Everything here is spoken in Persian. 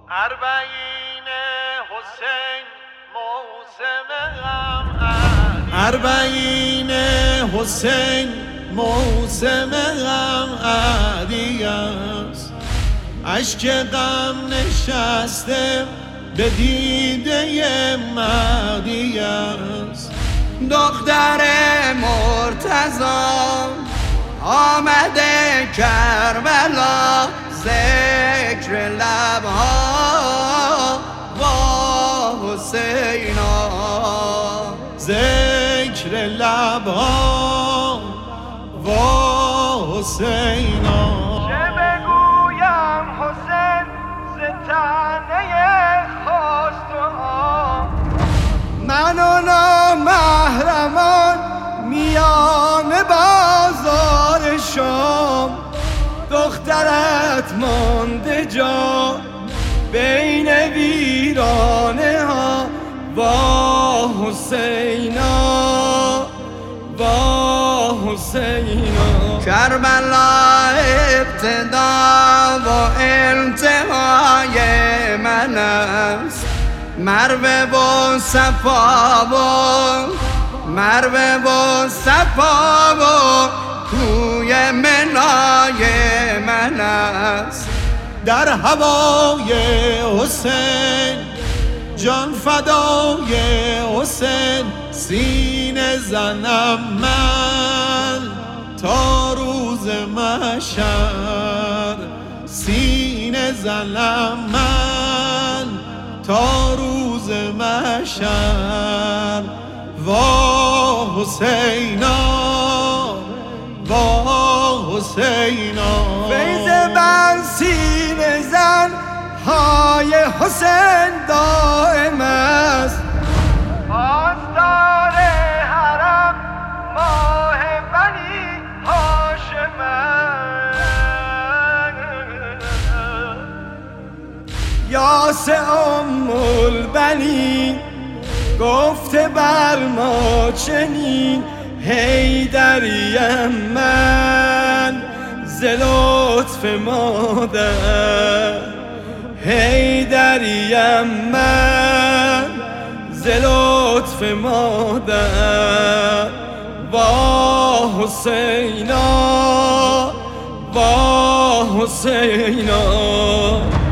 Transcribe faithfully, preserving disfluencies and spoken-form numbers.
اربعین حسین موسم غم علی اربعین حسین موسم غم علی است. اشک غم نشسته به دیده مهدی است. دختر مرتضی آمده کربلا، ذکر لبها وا حسینا، ذکر لبها وا حسینا. چه بگویم حسین ز طعنه خواست و آه، من و نامحرمان میان بازار شام، دخترت مانده جا بین ویرانه ها وا حسینا، وا حسینا. کربلا ابتدا و انتهای من است، مروه و صفا و مروه و صفا و کوی منای من است. در هوای حسین جان فدای حسین سینه زنم من تا روز محشر، سینه زنم من تا روز محشر. وا حسینا، وا حسینا. فیض بر سینه زن های حسین دائم است. پاسدار حرم ماه بنی هاشم یاس ام البنین گفته بر ما چنین، حیدریم من ز لطف مادر، حیدریم من ز لطف مادر. وا حسینا، وا حسینا.